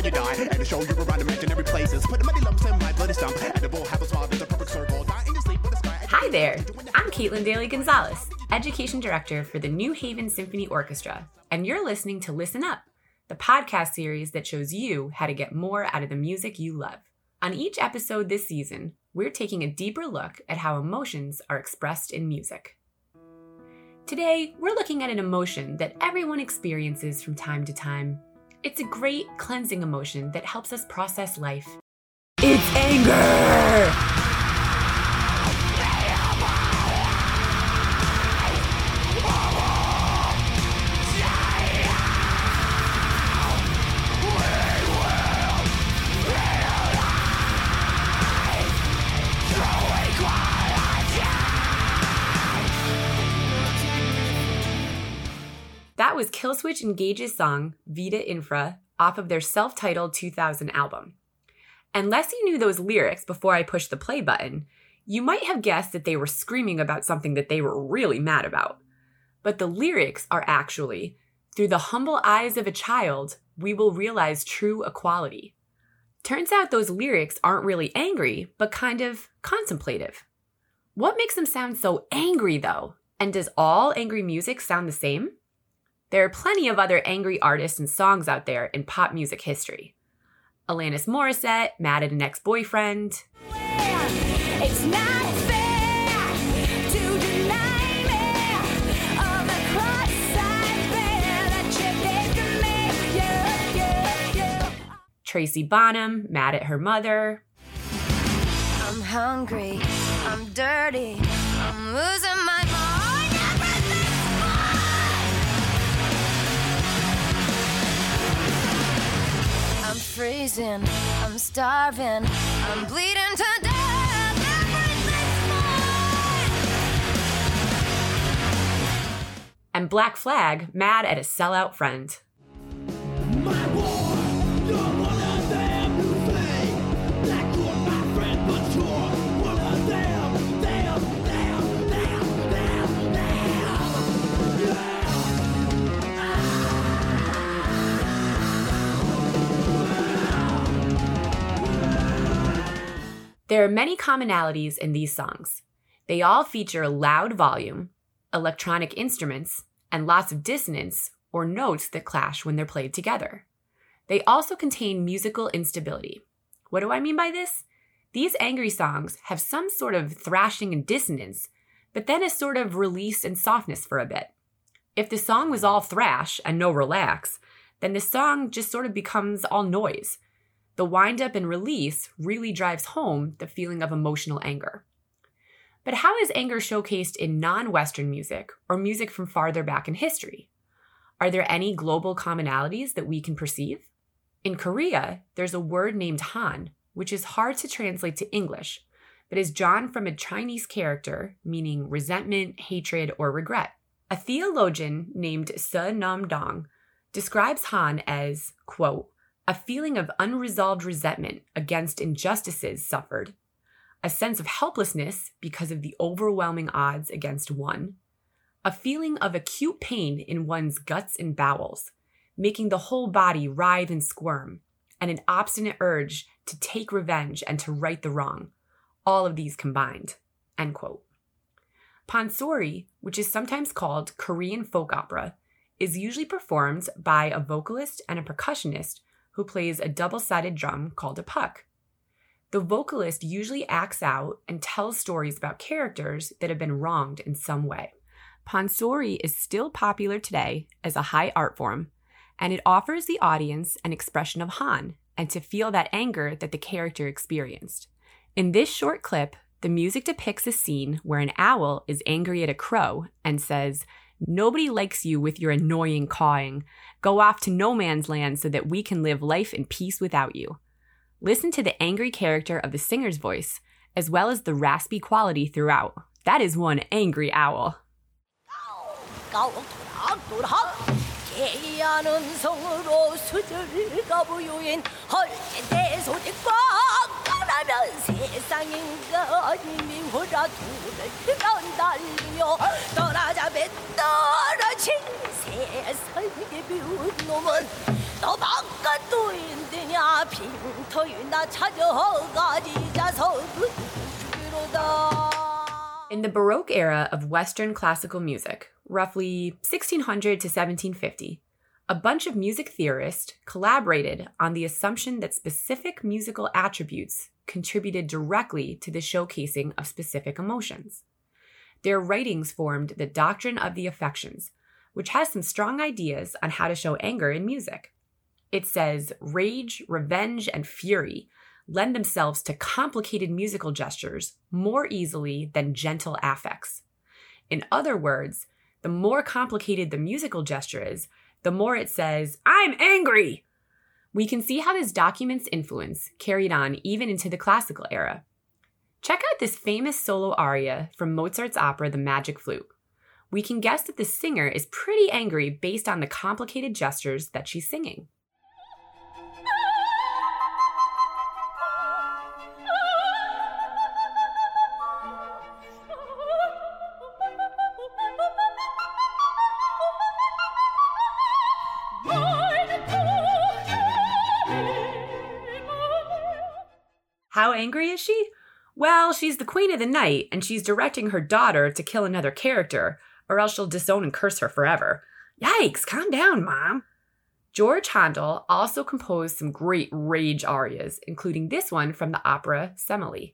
you die. And to show you around imaginary places. Put the money lumps in my bloody stump. And the bull have a smile, there's a perfect circle. Die in your sleep with a sky. Hi there, I'm Caitlin Daly Gonzalez, Education Director for the New Haven Symphony Orchestra, and you're listening to Listen Up, the podcast series that shows you how to get more out of the music you love. On each episode this season, we're taking a deeper look at how emotions are expressed in music. Today, we're looking at an emotion that everyone experiences from time to time. It's a great cleansing emotion that helps us process life. It's anger! That was Killswitch Engage's song, Vita Infra, off of their self-titled 2000 album. Unless you knew those lyrics before I pushed the play button, you might have guessed that they were screaming about something that they were really mad about. But the lyrics are actually, through the humble eyes of a child, we will realize true equality. Turns out those lyrics aren't really angry, but kind of contemplative. What makes them sound so angry, though? And does all angry music sound the same? There are plenty of other angry artists and songs out there in pop music history. Alanis Morissette, mad at an ex-boyfriend. It's not fair to deny me all the cross I bear that you did to me. Tracy Bonham, mad at her mother. I'm hungry, I'm dirty, I'm losing my mind, everything's fine. I'm freezing, I'm starving, I'm bleeding to death, everything's fine. And Black Flag, mad at a sellout friend. My war, you're one of them who say that you're my friend, but you're one of them. There are many commonalities in these songs. They all feature loud volume, electronic instruments, and lots of dissonance or notes that clash when they're played together. They also contain musical instability. What do I mean by this? These angry songs have some sort of thrashing and dissonance, but then a sort of release and softness for a bit. If the song was all thrash and no relax, then the song just sort of becomes all noise. The wind-up and release really drives home the feeling of emotional anger. But how is anger showcased in non-Western music or music from farther back in history? Are there any global commonalities that we can perceive? In Korea, there's a word named Han, which is hard to translate to English, but is drawn from a Chinese character meaning resentment, hatred, or regret. A theologian named Se Nam Dong describes Han as, quote, a feeling of unresolved resentment against injustices suffered, a sense of helplessness because of the overwhelming odds against one, a feeling of acute pain in one's guts and bowels, making the whole body writhe and squirm, and an obstinate urge to take revenge and to right the wrong, all of these combined, end quote. Pansori, which is sometimes called Korean folk opera, is usually performed by a vocalist and a percussionist who plays a double-sided drum called a puck. The vocalist usually acts out and tells stories about characters that have been wronged in some way. Pansori is still popular today as a high art form, and it offers the audience an expression of Han and to feel that anger that the character experienced. In this short clip, the music depicts a scene where an owl is angry at a crow and says, "Nobody likes you with your annoying cawing. Go off to no man's land so that we can live life in peace without you." Listen to the angry character of the singer's voice, as well as the raspy quality throughout. That is one angry owl. 너 바깥도 있느냐 빈터유나 찾아가지자서 그로다. In the Baroque era of Western classical music, roughly 1600 to 1750, a bunch of music theorists collaborated on the assumption that specific musical attributes contributed directly to the showcasing of specific emotions. Their writings formed the doctrine of the affections, which has some strong ideas on how to show anger in music. It says rage, revenge, and fury lend themselves to complicated musical gestures more easily than gentle affects. In other words, the more complicated the musical gesture is, the more it says, "I'm angry!" We can see how this document's influence carried on even into the classical era. Check out this famous solo aria from Mozart's opera The Magic Flute. We can guess that the singer is pretty angry based on the complicated gestures that she's singing. How angry is she? Well, she's the queen of the night, and she's directing her daughter to kill another character, or else she'll disown and curse her forever. Yikes, calm down, Mom. George Handel also composed some great rage arias, including this one from the opera Semele.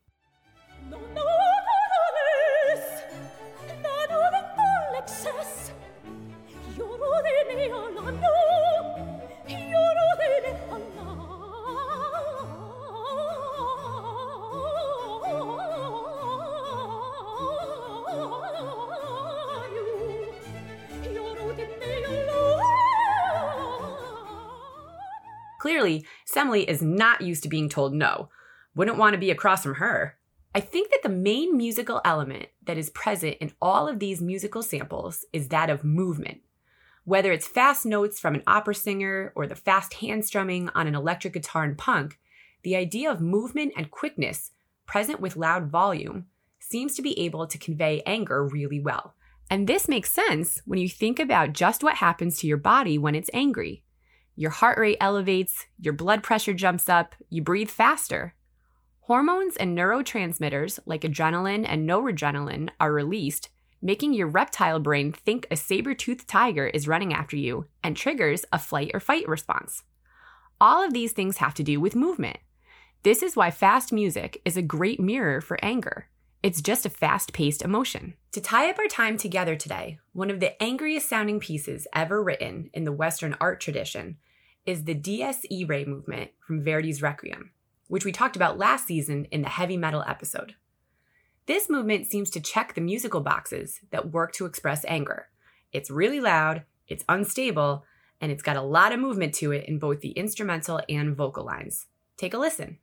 Clearly, Semele is not used to being told no. Wouldn't want to be across from her. I think that the main musical element that is present in all of these musical samples is that of movement. Whether it's fast notes from an opera singer or the fast hand strumming on an electric guitar in punk, the idea of movement and quickness present with loud volume seems to be able to convey anger really well. And this makes sense when you think about just what happens to your body when it's angry. Your heart rate elevates, your blood pressure jumps up, you breathe faster. Hormones and neurotransmitters like adrenaline and noradrenaline are released, making your reptile brain think a saber-toothed tiger is running after you and triggers a flight or fight response. All of these things have to do with movement. This is why fast music is a great mirror for anger. It's just a fast-paced emotion. To tie up our time together today, one of the angriest sounding pieces ever written in the Western art tradition is the Dies Irae movement from Verdi's Requiem, which we talked about last season in the heavy metal episode. This movement seems to check the musical boxes that work to express anger. It's really loud, it's unstable, and it's got a lot of movement to it in both the instrumental and vocal lines. Take a listen.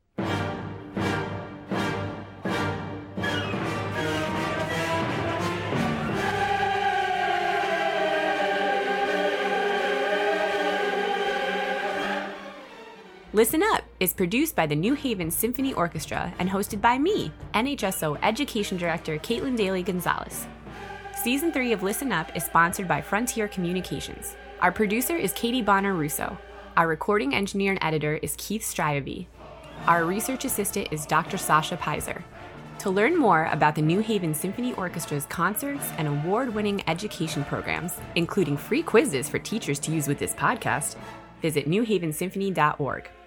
Listen Up is produced by the New Haven Symphony Orchestra and hosted by me, NHSO Education Director Caitlin Daly Gonzalez. Season 3 of Listen Up is sponsored by Frontier Communications. Our producer is Katie Bonner-Russo. Our recording engineer and editor is Keith Stryavi. Our research assistant is Dr. Sasha Pizer. To learn more about the New Haven Symphony Orchestra's concerts and award-winning education programs, including free quizzes for teachers to use with this podcast, visit newhavensymphony.org.